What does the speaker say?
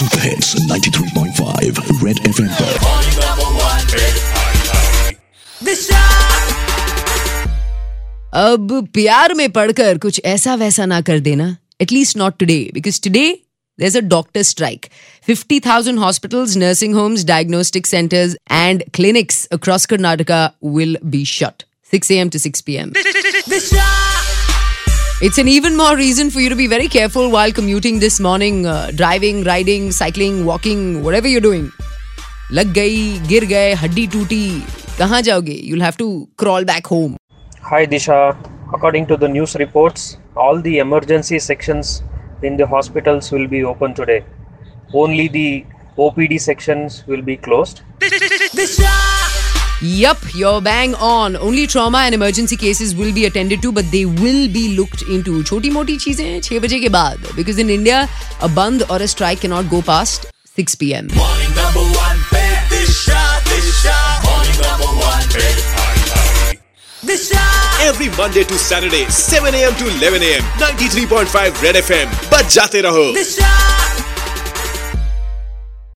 Super hits 93.5 red FM पर। अब प्यार में पड़कर कुछ ऐसा वैसा ना कर देना, at least not today, because today there's a doctor strike. 50,000 hospitals, nursing homes, diagnostic centers and clinics across Karnataka will be shut. 6 a.m. to 6 p.m. It's an even more reason for you to be very careful while commuting this morning, driving, riding, cycling, walking, whatever you're doing. Lag gayi, gir gaye, haddi tooti, kahan jaoge? You'll have to crawl back home. Hi Disha, according to the news reports, all the emergency sections in the hospitals will be open today. Only the OPD sections will be closed. Yup, you're bang on. Only trauma and emergency cases will be attended to, but they will be looked into. Choti moti cheezein 6 baje ke baad, because in India, a band or a strike cannot go past 6 p.m. Morning number one, pe Disha. Morning number one, pe Disha. Every Monday to Saturday, 7 a.m. to 11 a.m. 93.5 Red FM. बज जाते रहो।